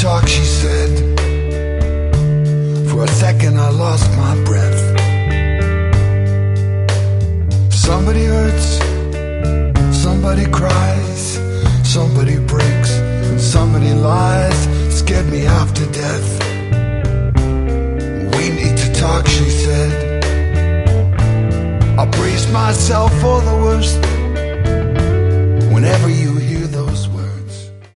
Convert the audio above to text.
talk, she said. For a second I lost my breath. Somebody hurts, somebody cries, somebody breaks, and somebody lies. Scared me half to death. We need to talk, she said. I braced myself for the worst.